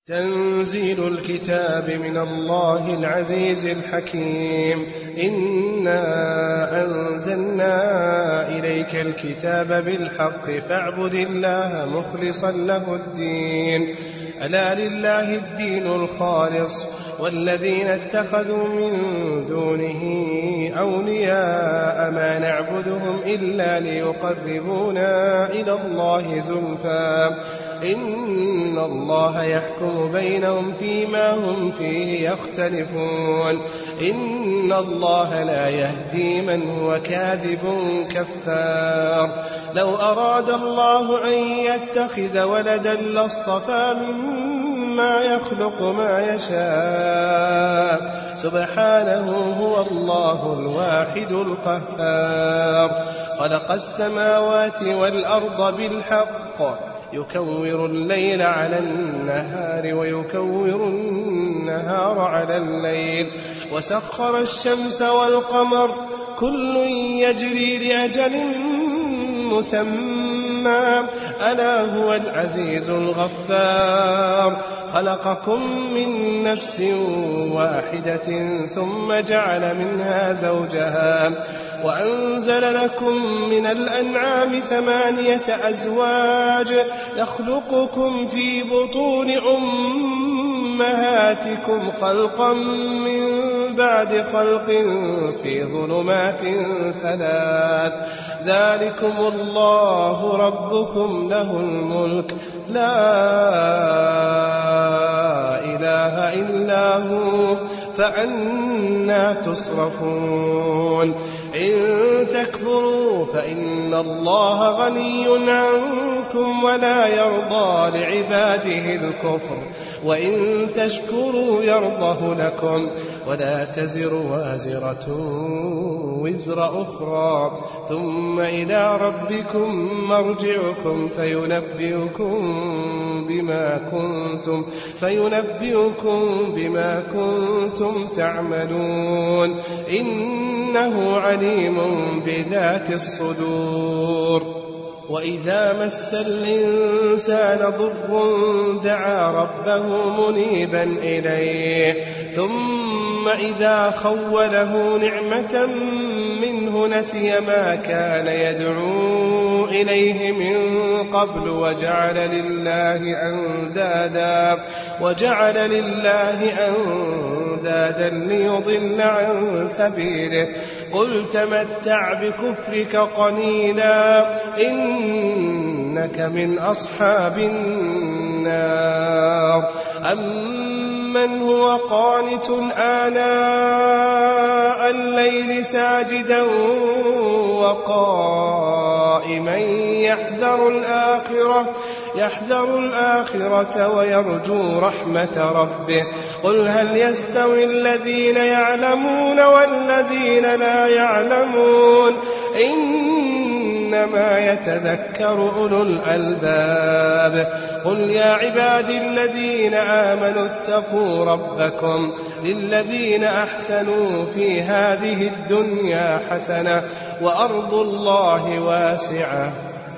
تنزيل الكتاب من الله العزيز الحكيم. إنا أنزلنا إليك الكتاب بالحق فاعبد الله مخلصا له الدين. ألا لله الدين الخالص والذين اتخذوا من دونه أولياء ما نعبدهم إلا ليقربونا إلى الله زلفى إن الله يحكم بينهم فيما هم فيه يختلفون. إن الله لا يهدي من هو كاذب كفار. لو أراد الله أن يتخذ ولدا لاصطفى مما يخلق ما يشاء سبحانه هو الله الواحد القهار. خلق السماوات والأرض بالحق يكور الليل على النهار ويكور النهار على الليل وسخر الشمس والقمر كل يجري لأجل مسمى ألا هو العزيز الغفار. خلقكم من نفس واحدة ثم جعل منها زوجها وأنزل لكم من الأنعام 8 أزواج يخلقكم في بطون أمهاتكم خلقا من بعد خلق في ظلمات 3 ذلكم الله ربكم له الملك لا إله إلا هو فأنى تصرفون. إن تكفروا فإن الله غني عنكم ولا يرضى لعباده الكفر وإن تشكروا يرضه لكم ولا تزر وازرة وزر أخرى ثم إلى ربكم مرجعكم فينبئكم بما كنتم تعملون إنه عليم بذات الصدور. وإذا مس الإنسان ضر دعا ربه منيبا إليه ثم إذا خوله نعمة منه نسي ما كان يدعو إليه من قبل وجعل لله أندادا ليضل عن سبيله. قل تمتع بكفرك قليلا إنك من أصحاب النار. أمن هو قانت آناء الليل ساجدا وقائما يحذر الآخرة ويرجو رحمة ربه. قل هل يستوي الذين يعلمون والذين لا يعلمون إنما يتذكر أولو الألباب. قل يا عبادي الذين آمنوا اتقوا ربكم للذين أحسنوا في هذه الدنيا حسنة وأرض الله واسعة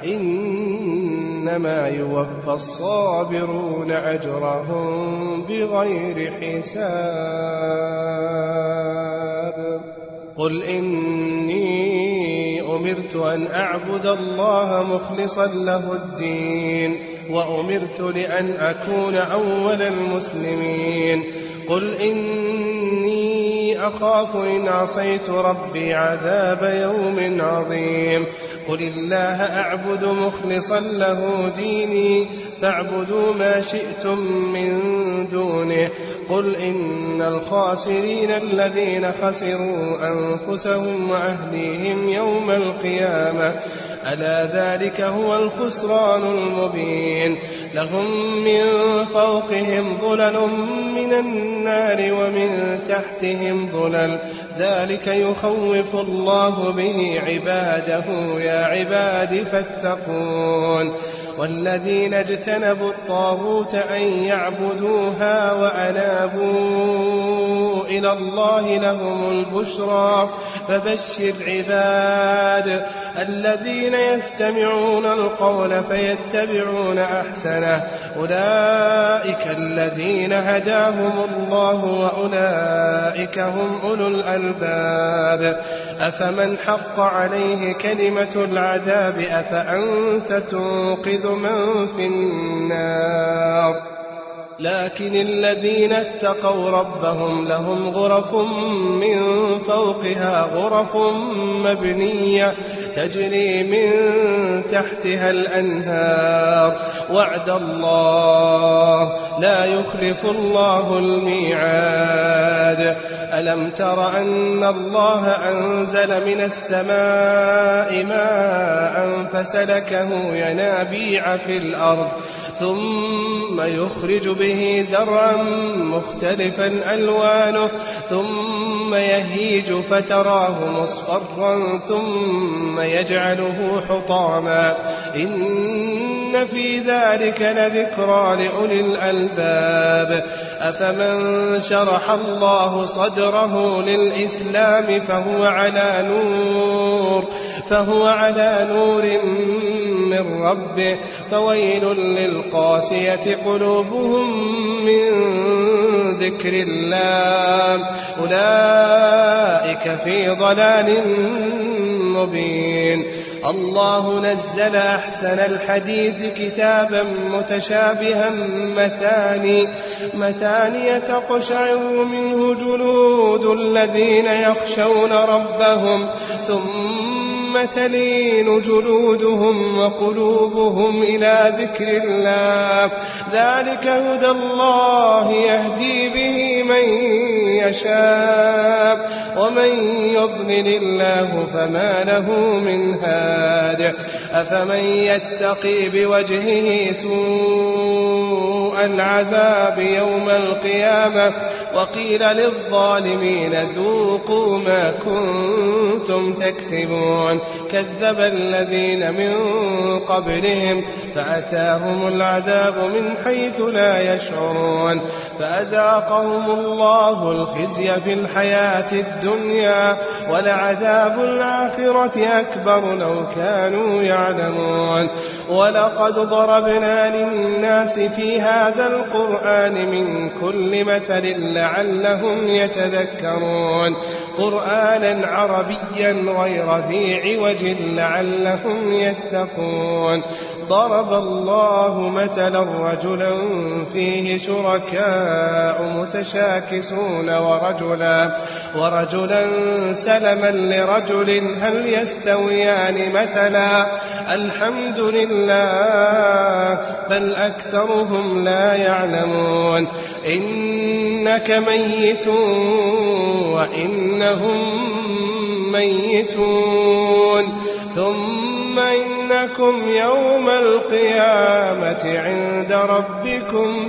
إنما يوفى الصابرون أجرهم بغير حساب. قل إني أمرت أن أعبد الله مخلصا له الدين وأمرت لأن أكون أول المسلمين. قل إني أخاف إن عصيت ربي عذاب يوم عظيم. قل الله أعبد مخلصا له ديني فاعبدوا ما شئتم من دونه. قل إن الخاسرين الذين خسروا أنفسهم وأهليهم يوم القيامة ألا ذلك هو الخسران المبين. لهم من فوقهم ظلل من النار ومن تحتهم ظلل ذلك يخوف الله به عباده يا عباد فاتقون. والذين اجتنبوا الطاغوت أن يعبدوها وأنابوا إلى الله لهم البشرى فبشر عباد الذين يستمعون القول فيتبعون أحسنه أولئك الذين هداهم الله وأولئك هم أولو الألباب أفمن حق عليه كلمة العذاب أفأنت تنقذ من في النار لكن الذين اتقوا ربهم لهم غرف من فوقها غرف مبنية تجري من تحتها الأنهار وعد الله لا يخلف الله الميعاد ألم تر أن الله أنزل من السماء ماء فسلكه ينابيع في الأرض ثم يخرج به زرعا مختلفا ألوانه ثم يهيج فتراه مصفرا ثم يجعله حطاما إن في ذلك لذكرى لأولي الألباب أفمن شرح الله صدره للإسلام فهو على نور من ربه فويل للقاسية قلوبهم من ذكر الله أولئك في ضلال مبين الله نزل أحسن الحديث كتابا متشابها مثانية تقشعر منه جلود الذين يخشون ربهم ثم تلين جلودهم وقلوبهم إلى ذكر الله ذلك هدى الله يهدي به من يشاء ومن يضلل الله فما له من هاد أفمن يتقي بوجهه سوء العذاب يوم القيامة وقيل للظالمين ذوقوا ما كنتم تكسبون كذب الذين من قبلهم فأتاهم العذاب من حيث لا يشعرون فأذاقهم الله الخزي في الحياة الدنيا ولعذاب الآخرة أكبر لو كانوا يعلمون ولقد ضربنا للناس في هذا القرآن من كل مثل لعلهم يتذكرون قرآنا عربيا غير ذي عوج لعلهم يتقون ضرب الله مثلا رجلا فيه شركاء متشاكسون ورجلا سلما لرجل هل يستويان مثلا الحمد لله بل أكثرهم لا يعلمون إنك ميت وإنهم ميتون ثم إنكم يوم القيامة عند ربكم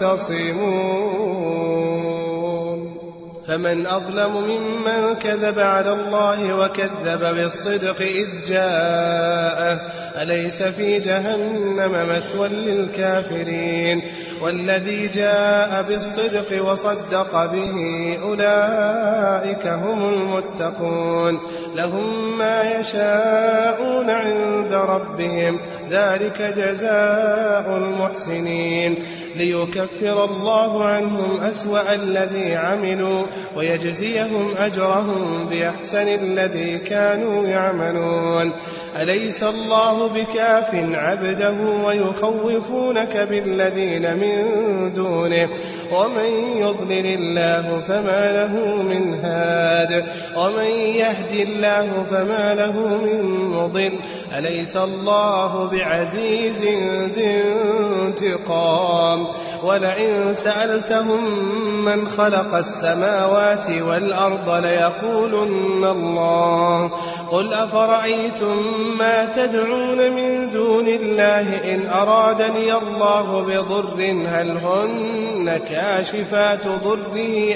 تختصمون فمن أظلم ممن كذب على الله وكذب بالصدق إذ جاءه أليس في جهنم مثوى للكافرين والذي جاء بالصدق وصدق به أولئك هم المتقون لهم ما يشاءون عند ربهم ذلك جزاء المحسنين ليكفر الله عنهم أسوأ الذي عملوا ويجزيهم أجرهم بأحسن الذي كانوا يعملون أليس الله بكاف عبده ويخوفونك بالذين من دونه ومن يضلل الله فما له من هاد ومن يهد الله فما له من مضل أليس الله بعزيز ذي انتقام ولئن سألتهم من خلق السماوات والأرض ليقولن الله قل أفرأيتم ما تدعون من دون الله إن أرادني الله بضر هل هن كاشفات ضره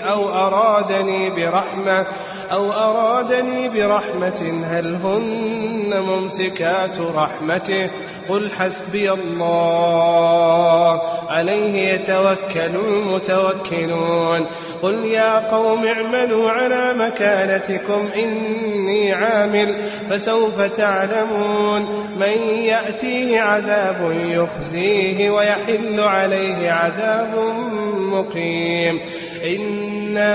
أو أرادني برحمة هل هن ممسكات رحمته قل حسبي الله عليه يتوكل المتوكلون قل يا قوم اعملوا على مكانتكم إني عامل فسوف تعلمون من يأتيه عذاب يخزيه ويحل عليه عذاب مقيم إنا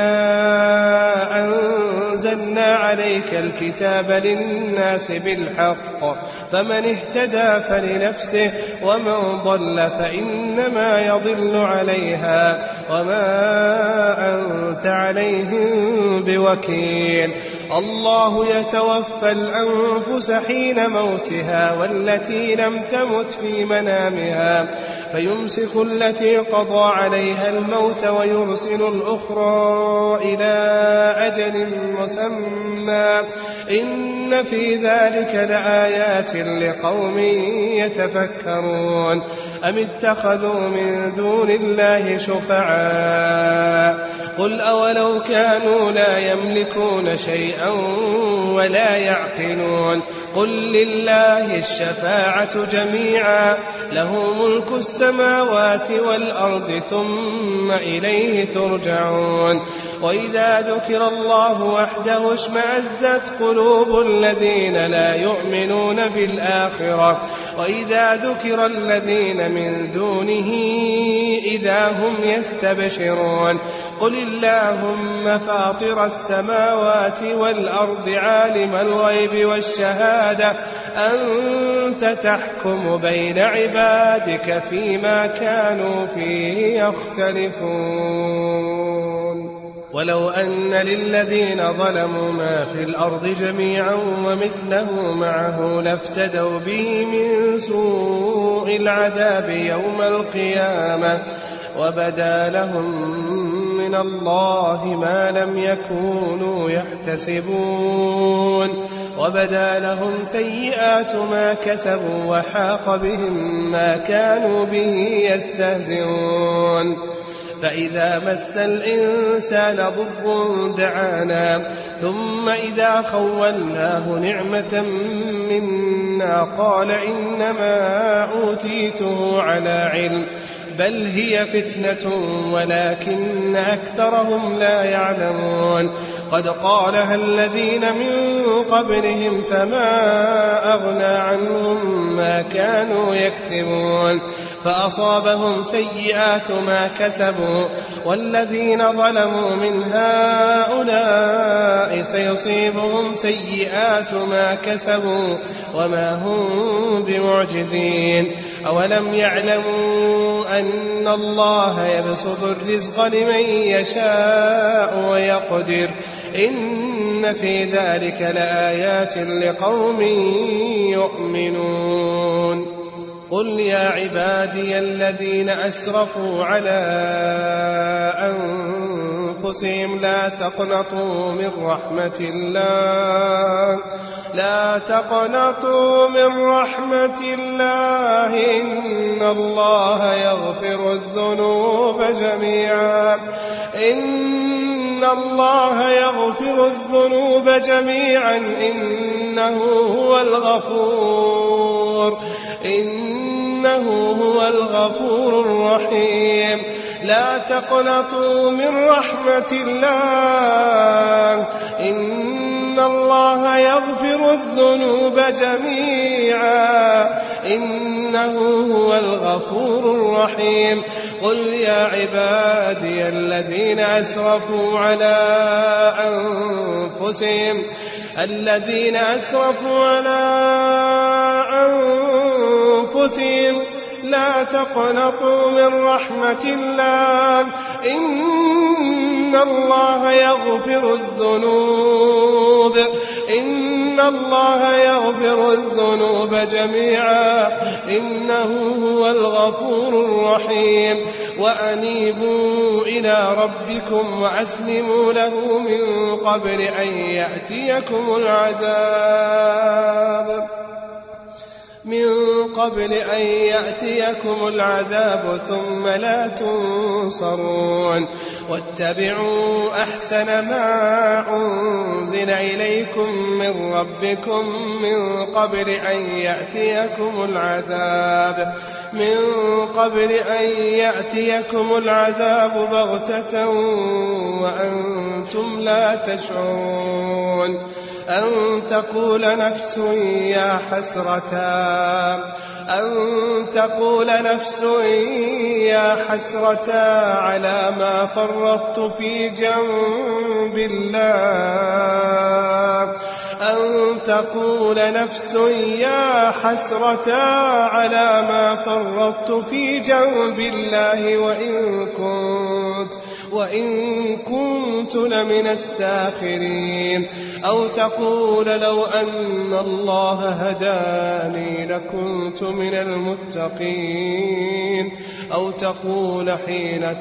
أنزلنا عليك الكتاب للناس بالحق فمن اهتدى فلنفسه ومن ضل فإنما يضل عليها وما أنت عليهم بوكيل الله يتوفى الأنفس حين موتها والتي لم تمت في منامها فيمسك التي قضى عليها الموت ويرسل الأخرى إلى أجل مسمى إن في ذلك لآيات لقوم يتفكرون أم اتخذوا من دون الله شفعاء قل أولو كانوا لا يملكون شيئا ولا يعقلون قل لله الشفاعة جميعا له ملك السماوات والأرض ثم إليه ترجعون وإذا ذكر الله وحده اشمأزت قلوب الذين لا يؤمنون بالآخرة وإذا ذكر الذين من دونه إذا هم يستبشرون قل اللهم فاطر السماوات والأرض عالم الغيب والشهادة أنت تحكم بين عبادك فيما كانوا فيه يختلفون ولو أن للذين ظلموا ما في الأرض جميعا ومثله معه لافتدوا به من سوء العذاب يوم القيامة وبدا لهم من الله ما لم يكونوا يحتسبون وبدا لهم سيئات ما كسبوا وحاق بهم ما كانوا به يستهزئون فإذا مس الإنسان ضر دعانا ثم إذا خولناه نعمة منا قال إنما أوتيته على علم بل هي فتنة ولكن أكثرهم لا يعلمون قد قالها الذين من قبلهم فما أغنى عنهم ما كانوا يكسبون فأصابهم سيئات ما كسبوا والذين ظلموا من هؤلاء سيصيبهم سيئات ما كسبوا وما هم بمعجزين أولم يعلموا أن الله يبسط الرزق لمن يشاء ويقدر إن في ذلك لآيات لقوم يؤمنون قل يا عبادي الذين أسرفوا على أنفسهم لا تقنطوا من رحمة الله إن الله يغفر الذنوب جميعا إنه هو الغفور الرحيم لا تقنطوا من رحمة الله إن الله يغفر الذنوب جميعا إنه هو الغفور الرحيم قل يا عبادي الذين أسرفوا على أنفسهم لا تقنطوا من رحمة الله إن الله يغفر الذنوب جميعا إنه هو الغفور الرحيم وأنيبوا إلى ربكم وأسلموا له من قبل أن يأتيكم العذاب من قبل أن يأتيكم العذاب ثم لا تنصرون واتبعوا أحسن ما أنزل إليكم من ربكم من قبل أن يأتيكم العذاب بغتة وأنتم لا تشعرون أن تقول نفس يا حسرة على ما فرطت في جنب الله أن تقول نفس يا حسرة على ما فرطت في جنب الله وإن كنت لمن الساخرين أو تقول لو أن الله هداني لكنت من المتقين أو تقول حين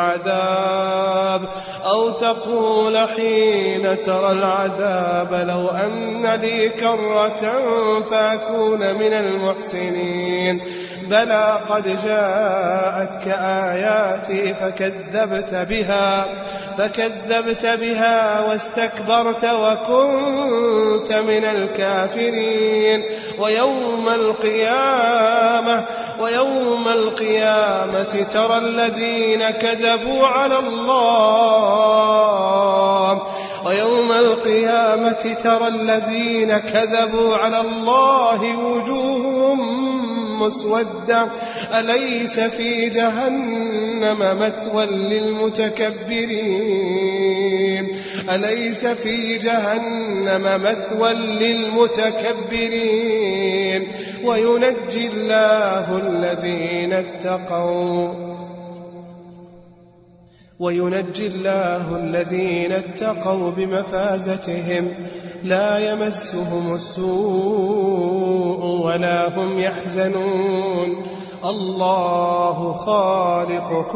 ترى العذاب لو أن لي كرة فأكون من المحسنين بلى قد جاءتك آياتي فكذبت بها واستكبرت وكنت من الكافرين ويوم القيامة ترى الذين كذبوا على الله وجوههم مسودة أليس في جهنم مثوى للمتكبرين وينجي الله الذين اتقوا بمفازتهم لا يمسهم السوء ولا هم يحزنون الله خالق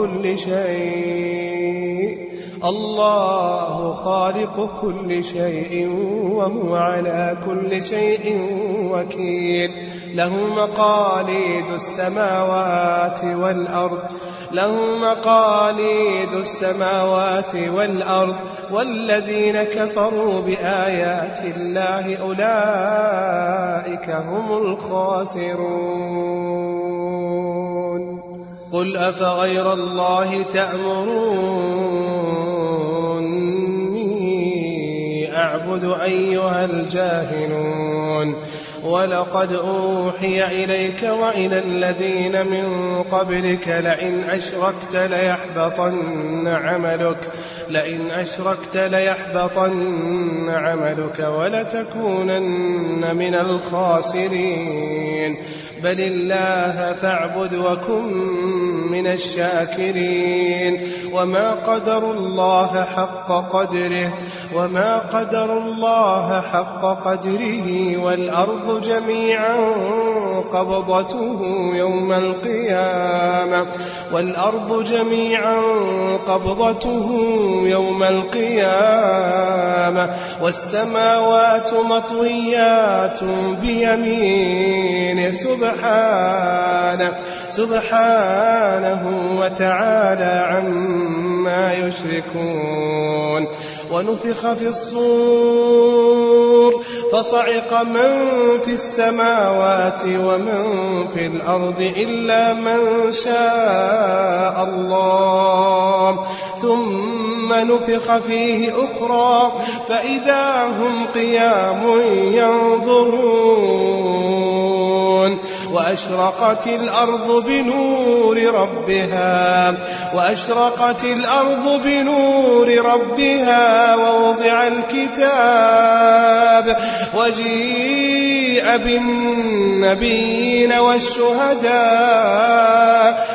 كل شيء وهو على كل شيء وكيل له مقاليد السماوات والأرض والذين كفروا بآيات الله أولئك هم الخاسرون قل أفغير الله تأمروني أعبد أيها الجاهلون ولقد أوحي إليك وإلى الذين من قبلك لئن أشركت ليحبطن عملك ولتكونن من الخاسرين بل الله فاعبد وكن من الشاكرين وما قدروا الله حق قدره والأرض جميعا قبضته يوم القيامة والسماوات مطويات بيمينه سبحانه وتعالى عما يشركون ونفخ في الصور فصعق من في السماوات ومن في الأرض إلا من شاء الله ثم نفخ فيه أخرى فإذا هم قيام ينظرون وأشرقت الأرض بنور ربها ووضع الكتاب وجيء بالنبيين والشهداء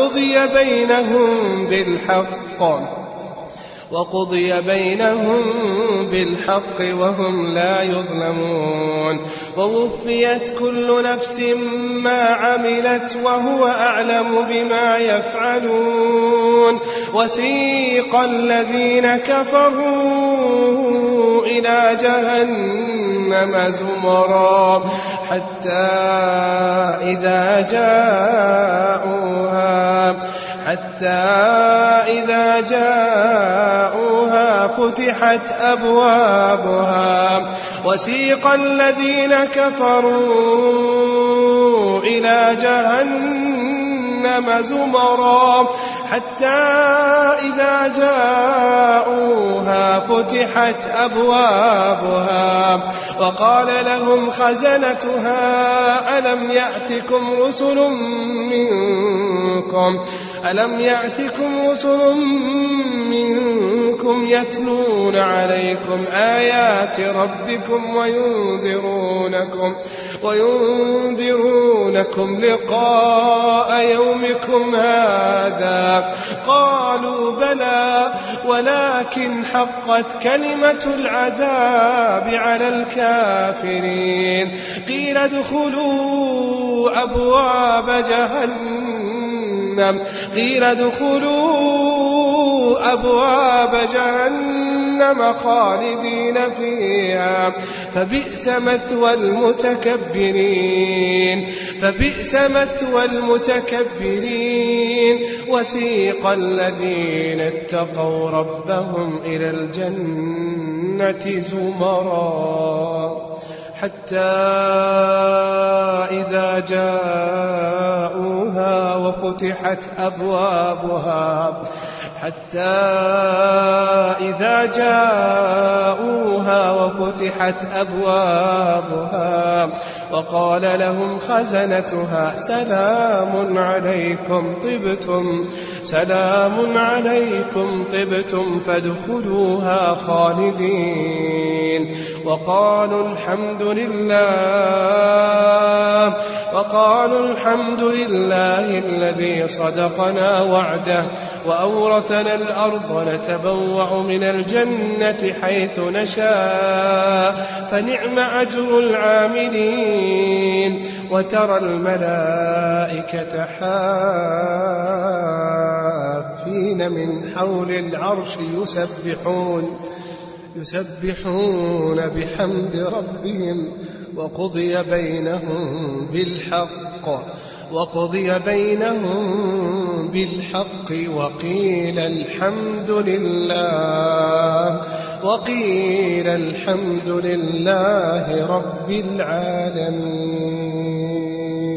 وقضي بينهم بالحق وهم لا يظلمون ووفيت كل نفس ما عملت وهو أعلم بما يفعلون وسيق الذين كفروا إلى جهنم زمرا حتى إذا جاءوها فتحت أبوابها وسيق الذين كفروا إلى جهنم زمرا حتى إذا جاءوها فتحت أبوابها وقال لهم خزنتها ألم يأتكم رسل منكم يتلون عليكم آيات ربكم وينذرونكم لقاء يومكم هذا قالوا بلى ولكن حقت كلمة العذاب على الكافرين قيل ادخلوا أبواب جهنم خالدين فيها فبئس مثوى المتكبرين وسيق الذين اتقوا ربهم إلى الجنة زمرا حتى إذا جاءوها وفتحت أبوابها وقال لهم خزنتها سلام عليكم طبتم فادخلوها خالدين وقالوا الحمد لله الذي صدقنا وعده وأورثنا الأرض نتبوأ من الجنة حيث نشاء فنعم أجر العاملين وترى الملائكة حافين من حول العرش يسبحون بحمد ربهم وقضي بينهم بالحق وقيل الحمد لله رب العالمين.